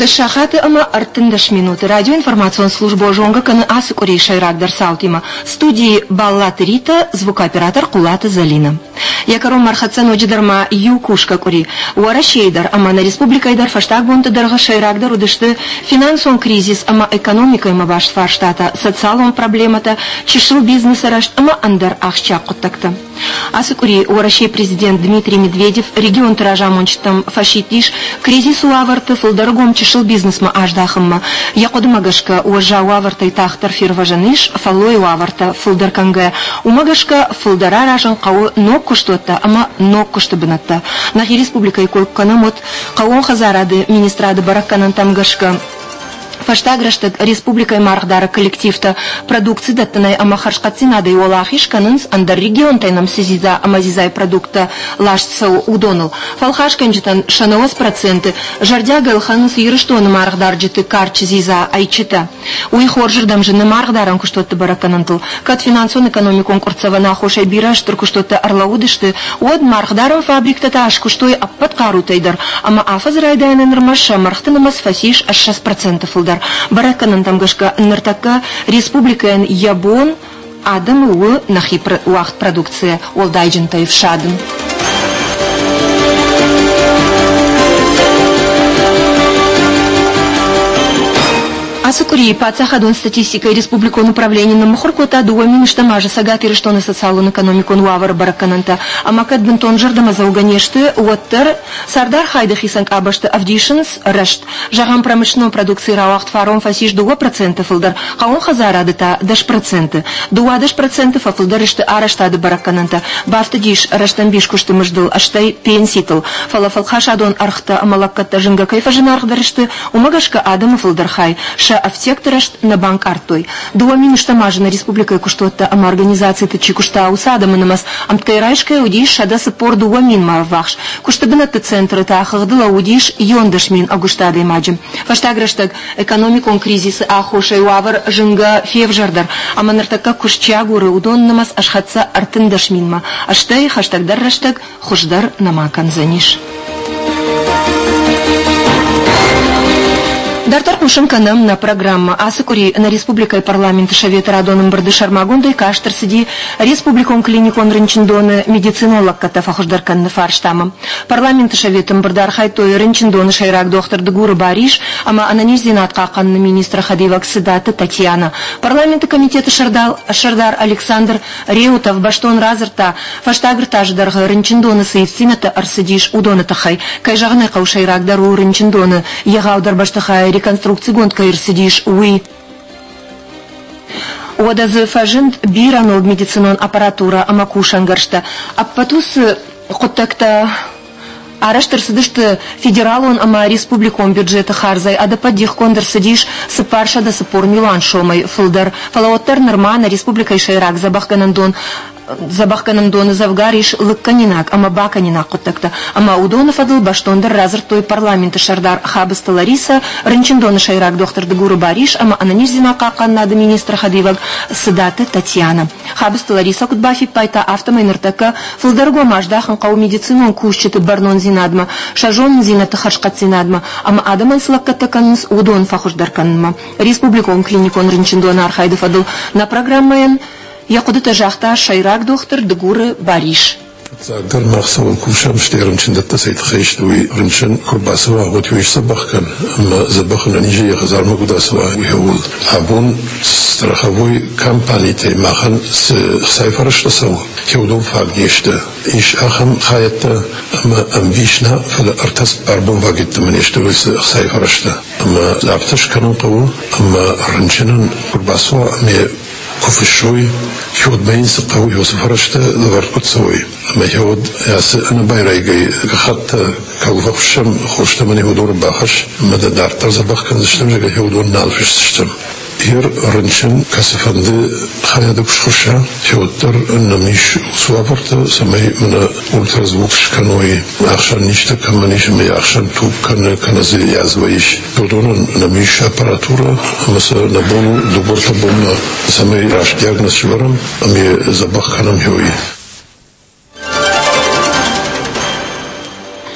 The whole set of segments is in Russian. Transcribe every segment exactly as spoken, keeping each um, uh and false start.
Удашахаты ама артындаш минуты. Радио информацион служба жонга каны асы курей шайрагдар салтима. Студии Баллаты Рита, звукооператор Кулата Залина. Якаром мархатсан оджидарма юкушка кури. Уарашейдар ама на республикайдар фаштаг бунтадарга шайрагдар удышты финансовый кризис ама экономика има баш фарштата, социалом проблемата, чешил бизнеса рашт ама андар ахчак коттакта. Асы кури уарашей президент Дмитрий Медведев регион тиражамончтам фашитиш кризис уаварты фулдаргом чешил бизнесма аждахымма. Якоды магашка уажа уаварта и тахтар фирважаныш фалой уаварта фулдарканга. Умагашка фулдара ражан кау нокку что-то, ама нокку что бынатта. Нахи республика и колканамот кауон хазарады министрады баракканан тамгашка. Фаштаграштаг республика и мархдара коллективта продукции даттанай амахаршкацинада и олахишканынс андар регион тайнам сезиза амазизай продукта лашцау удонул. Фалхашканжитан шанаос проценты жардяга илханыс ирыштоны мархдар житы карчы зиза айчита. Уихор жирдам жины мархдаран куштотты бараканантыл. Кат финансовый экономикон курцавана хошай бираштыр куштотты арлаудышты. Од мархдаран фабриктата аш куштой аппат карутайдар. Ама афазрайдайны нырмаша мархтынымас фасиш аш шесть процентов фылдар. Бараканан тамгашка ныртака республикаен ябон адам уы нахи уахт продукция олдайджин таев шадым. Асукури пацахадон статистикой республикон управления на мухоркота дуами штамажа сагатыры что на социалную экономику уавар баракананта амакат бентон жардама зауганешты уаттер сардар хайдах исанк абашты авдишинс решт жагам промышленной продукции рауахт фаром фасиш дуа процентов филдар хаон хазарадыта даш проценты дуа даш процентов афилдарышты араштады баракананта бафты диш раштамбиш кушты мыждыл аштай пенситл фалафал хашадон архта амалаккатта жинга кайфажин архдарышты умагашка адама филдархай аптекторашт на банк артой. Дуамин штамажина республика куштотта ама организации тычи кушта усадама намас амткайрайшкая удиш шада сапор дуамин марвахш. Куштабината центры та ахахдыла удиш йондашмин агуштада имаджим. Фаштаграштаг экономикон кризисы ахошай уавар жинга февжардар. Ама нартака кушчагуры удон намас ашхатса артындашминма. Аштай хаштагдар раштаг хуждар намакан заниш. Дартар Кушенканам на программа Асыкури на республика и парламент Шавета Радоном Бардышармагунда и Каштар сиди республикон клиникон Ренчиндона медицинолог Катафахуждаркан на фарштамам. Парламент Шаветом Бардархай той Ренчиндона Шайрак доктор Дегура Бариш, ама ананизинат какан на министра Хадивак Сидата Татьяна. Парламент комитета Шардал Шардар Александр Реутов Баштон Разерта Фаштагр Таждарга Ренчиндона Саевцимата Арсидиш Удона Тахай Кайжагны Каушайрак Дару Ренчиндона Ягаудар Баштахай реконструкции гонка ирсидиш уи. Одазы фажинт биранол медицинон аппаратура амакушангаршта. Аппатус коттакта араштар сидишты федералон ама республикон бюджета харзай ада поддих кондер сидиш сыпарша да сыпор милан шомай фылдар. Фалаоттар нормана республика и шайрак забахганандон Забахканам доны завгариш лыкканинак, ама баканинак коттакта. Ама удона фадыл баштондар разыр той парламенты шардар хабысты Лариса, рынчиндоны шайрак доктор Дегуру Бариш, ама ананизина какан нады министра Хадивак Сидаты Татьяна. Хабысты Лариса кутбафи пайта автомайныртака, фылдарго маждахан кау медицинон кушчеты барнон зинадма, шажон зинаты хашкат зинадма, ама адаман слаккатаканс удон фахуждарканма. Республикон клиникон рынчиндоны архайды фадыл на программаен Якудыта жахта шайрак доктор Дегуры Бариш. Загдар махсаван кушам штернчин датта сайт хейштуи рынчин курбасова готюиш сабахкан, ама забахна ниже ягазарма гудасова уйхавул. Абун страховой компании теймахан с сайфараштасау. Хеудом фагнешта. Иш ахам хаятта, ама амвишна фала артас арбун вагитта манештуи с сайфарашта. Ама лапташ канун каву, ама рынчинан курбасова аме كوفشوي شود بين سقوي وسفرشت لغر قدسوي ما يود ياس أنا بايريجي خط كوفشم خوشت مني هدور باخش مدى دار ترزبخ كان زشتم جا هدور نالفش زشتم هير رنشن كسفند خيادك خشة هودر نميش سوابرت سمي من أولترزبوكش كانوي أخشان نيشتا كمانيش مي أخشان توب كان كان زي يازويش بدون نميش أباراتورا مثلا نبون دبرت بوم سمي راش دياغنس شورم أمي زبخ كانم هوي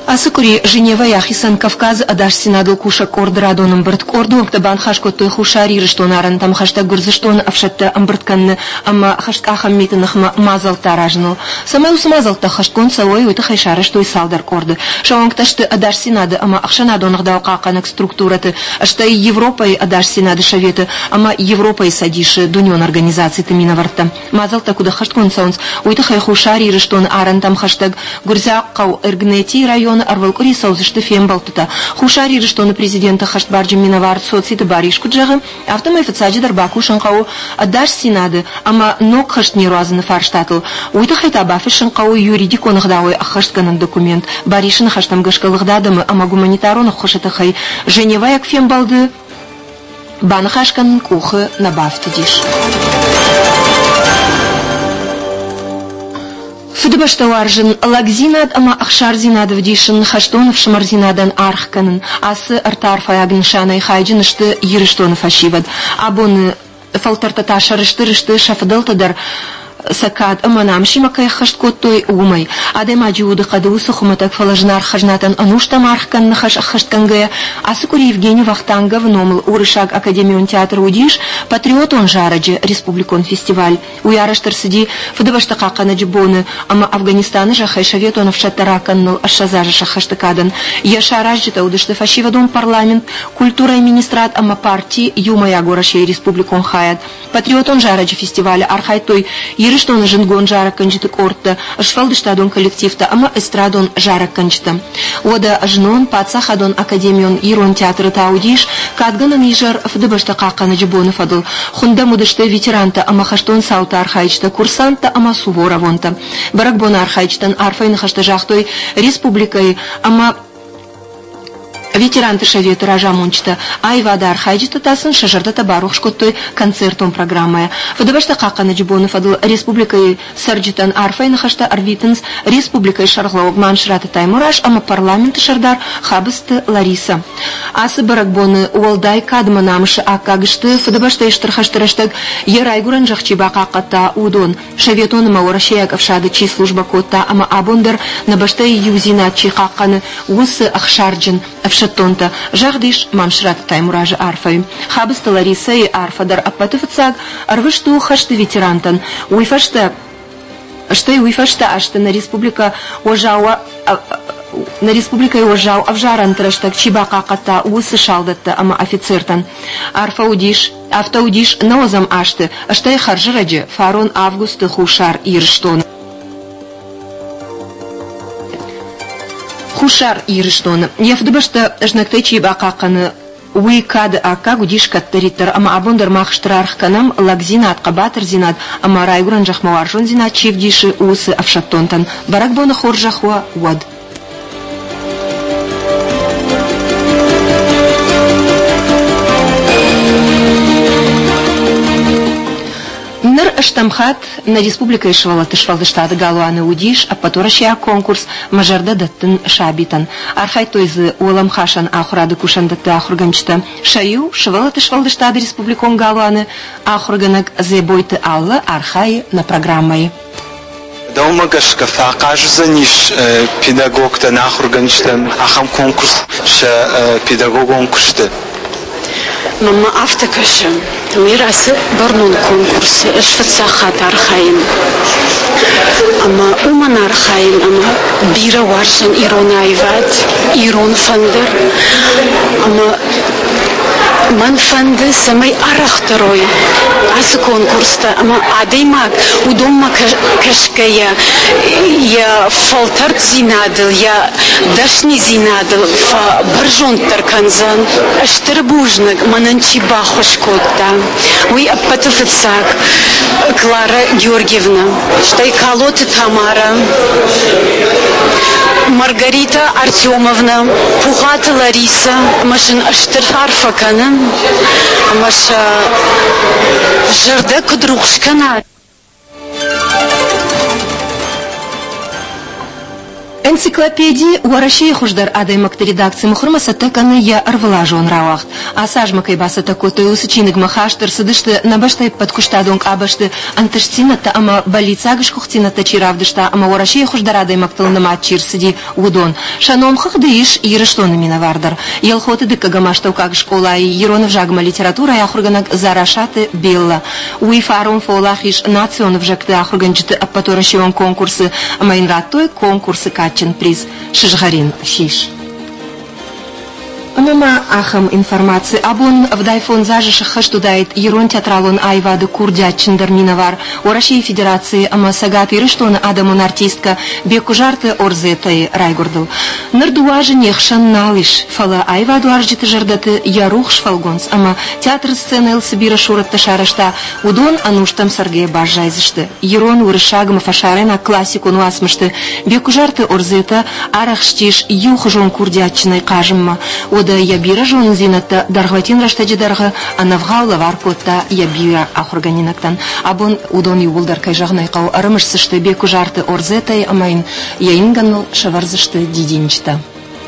Асыкури Женева яхисан Кавказ адаш синадл кушак ордер адоном брт орду табан хашко той хушари что наран там хашта гурзыштон авшатта амбрткан ама хашка хаммитнах мазал таражнул самал смазал та хашкон савой уйта хайшара что и салдар орды шаванг ташты адаш синады ама ахшана донах дауқақанак структураты ашта и Европой адаш синады шаветы ама Европой садиши дуньон организации тымина варта мазал та куда хашкон саунс уйта хай хушари что аран там хаштаг гурзяққау эргнети район арвалкури саузышты фем балтыта. Хушари что на президента хаштбарджи миновар соцситы баришку джагы, автомай фацаджи дарбаку шанкау адаш синады, ама нок хаштни руазаны фарштатл. Уйта хайта бафи шанкау юридико нагдауй ахаштганан документ. Баришын хаштам гашкалыгдадамы, ама гуманитаронах хошата хай. Женева як фем балды, бана хашкан кухы набафты диш. Фудыбашта варжын лагзинад ама ахшар зинадов дишын хаштонов шмарзинадан архканын асы артарфа ягн шанай хайджын шты ерыштонов ашивад абоны фалтартата шарышты рышты шафадалтадар сакад ама намши макай хашткот той умай адем аджуды кадусы хуматак фалажнар хажнатан ануштам архкан нахаш ахаштканга асыкури Евгений Вахтангов номыл урышак академион театр удиш патриот он жараджи республикон фестиваль уяраштар сиди фудыбашта какана джибоны ама Афганистаны жахай шаветонов шаттараканныл ашазажа шахаштыкадан яшаражжита удышты фашивадон парламент культура и министрат ама партии юмая горашей республикон хаят патриот он жараджи фестиваль архай той что на жингон жара канчиты корта, шфалдыштадон коллективта, ама эстрадон жара канчита. Ода жнон пацахадон академион ирон театры таудиш, кадгана нижар фдыбашта какана джибоны фадл. Хунда мудышта ветеранта, ама хаштон саута архаичта, курсанта, ама сувора вонта. Баракбона архаичтан арфайн хашта жахтой республикой, ама ветеранты шаветы ражамончта айвада архайджита тасын шажарда табарух шкоттой концертон программая. Фадабашта какана джибоны фадл республикой сарджитан арфайн хашта арвитенс республикой шарлауг маншрата таймураш ама парламент шардар хабысты Лариса. Асы баракбоны уалдай кадма намышы аккагышты фадабашта иштархаштараштаг ерайгуран жахчиба каката удон шаветон маурашеяк авшады чи служба кота ама абондер набашта юзина чи каканы усы ахшарджин авшатонта жагдиш мамшрат таймуража арфай хабыста Лариса и арфадар апатыфцаг арвышту хашты ветерантан уйфашта что и уйфашта ашта на республика ожауа на республика ожау авжаран траштак чибака ката усы шалдатта ама офицертан арфа удиш автоудиш наозам ашты ашта и харжираджи фарон август хушар ирштон Хушар ирштон. Я вдыбашта жнактечи бакаканы уикад ака гудиш каттаритер ама абондер махштрарх канам лагзина атқабатыр зинат ама райгуран жахмаваржон зинат чевдиши усы авшаттонтан баракбона хоржахуа уад. Ныр штамхат на республика ишвала тышвалды штаты галуаны удиш, а потурашия конкурс мажарда даттын шабитан. Архай тойзы уолам хашан ахурады кушан датты ахургамчта. Шаю швала тышвалды штаты республикон галуаны ахурганак зебойты алла архай на программой. Даумагаш кафакаш заниш педагог-то на ахурганчта ахам конкурс ша педагогон кушты. Мама автокашем, мирасы барнун конкурсы, эшфатсахат архаим. Ама уман архаим, ама бира варшан ирон айват, ирон фандер, ама ман фанды самай арахтарой. Асы конкурста, ама адаймак, удомма кашкая, я фалтарт зинадыл, я дашни зинадыл, фа баржон тарканзан, аштырбужнак, мананчи бахошкотта. Уй аппатуфицак, Клара Георгиевна, штай колоты Тамара, Маргарита Артемовна, Пухата Лариса, машин аштырфарфакана, маша жардак дружкана. Энциклопедии уарашей хуждар адаймакты редакции мухрмаса таканы я арвалажон равахт. А сажмакай баса такоты усычиныг махаштыр сыдышты набаштай подкуштадонг абашты антыштината ама балицагыш кухтината чиравдышта ама уарашей хуждар адаймактылны матчир сыди удон. Шаномхах дыиш ерыштоны минавардар. Елхоты дыка гамаштау как школа и еронов жагма литература и ахурганак зарашаты белла. Уифарон фолахиш национов жакты ахурганчыты аппаторашион конкурсы ама инраттой конкурсы качен приз Шишгарин Фиш. Мама ахам информации абон в дайфон зажишах хаштудает ерон театралон айвады курдячын дарминавар Орашей Федерации ама сагат ирыштон адамон артистка бекужарты орзетай райгурдыл. Нырдуажы нехшан налыш фала айваду аржиты жардаты ярух шфалгонс ама театр сцены элсибира шуратта шарашта удон ануштам саргея бажайзышты. Ерон урышагма фашарена классику нуасмышты бекужарты орзета арахштиш юхжон курдячынай кажымма. Да ябира жон зината даргватин раштаджи дарга анавгаула варкотта ябира ахурганинактан абон удон юлдар кайжагнай кау арымыш сышты беку жарты орзетай амайн яинган шаварзышты дидинчта.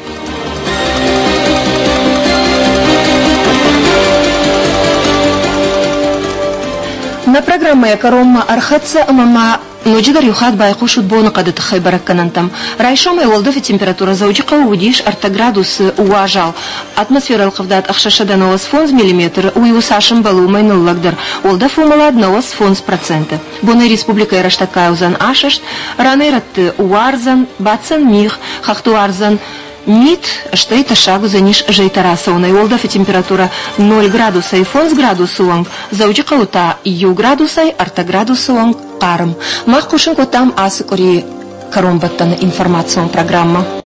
На программе Каромма Архатса Амама Нуджидар юхат байкушут бона кадат хайбаракканантам. Райшом и волдофи температура заучика увидишь арта градус уважал. Атмосфера алкавдат ахшашада на фонс миллиметр уюсашем балумай нуллагдар. Олдаф умалад на фонс процента. Бона республика Ираштакай узан ашашт. Ранерат уарзан бацан мих хахтуарзан. Мит, что это шагу за ниш жейтараса, у наилдов и температура ноль градуса и фонс градусу лонг, заучика ута ю градуса и арта градусу лонг карм. Мах кушинко там асыкори каромбаттана информацион программа.